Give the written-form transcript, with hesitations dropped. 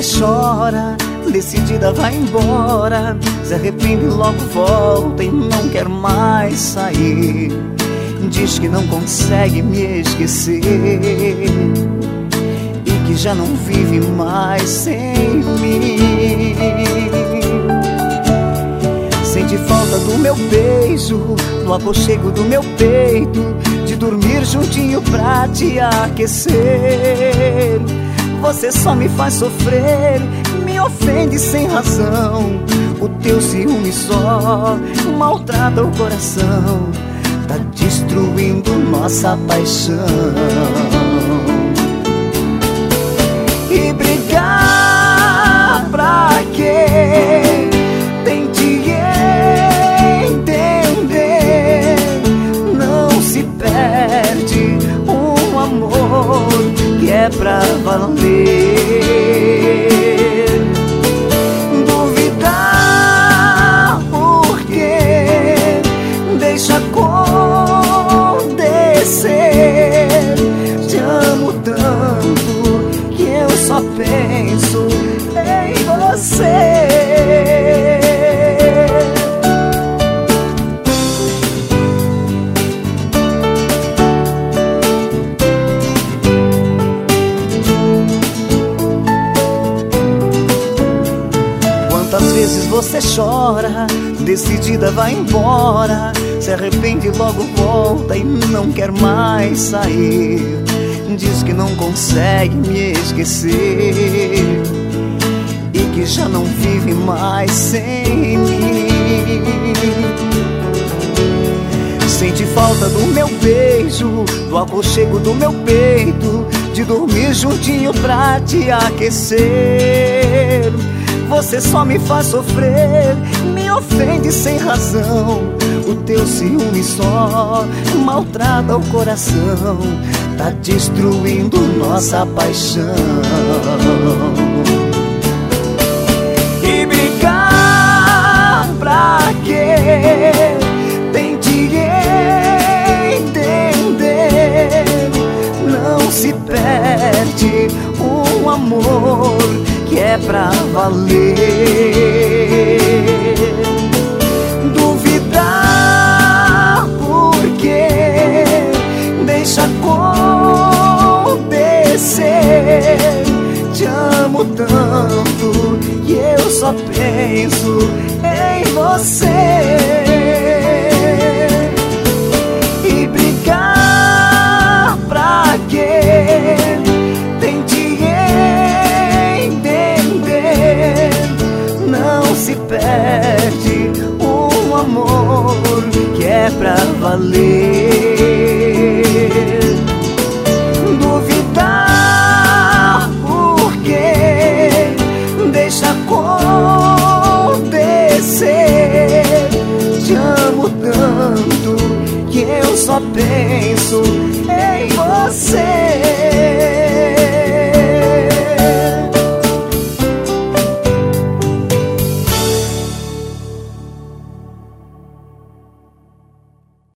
chora, decidida vai embora, se arrepende e logo volta e não quer mais sair. Diz que não consegue me esquecer e que já não vive mais sem mim. Sente falta do meu beijo, do aconchego do meu peito, de dormir juntinho pra te aquecer. Você só me faz sofrer, me ofende sem razão. O teu ciúme só maltrata o coração, tá destruindo nossa paixão. E brigar pra quê? Tente entender, não se perde um amor que é pra valer. Duvidar por quê? Deixa acontecer. Te amo tanto que eu só penso em você. Quantas vezes você chora, decidida vai embora, se arrepende e logo volta e não quer mais sair. Diz que não consegue me esquecer e que já não vive mais sem mim. Sente falta do meu beijo, do aconchego do meu peito, de dormir juntinho pra te aquecer. Você só me faz sofrer, me ofende sem razão. O teu ciúme só maltrata o coração, tá destruindo nossa paixão. E brigar pra quê? Tente entender, não se perde um amor que é pra valer. Duvidar por quê? Deixa acontecer. Te amo tanto que eu só penso em você. E brigar pra quê? Tente entender, não se perde um amor que é pra valer. Duvidar por quê? Deixa acontecer. Te amo tanto que eu só penso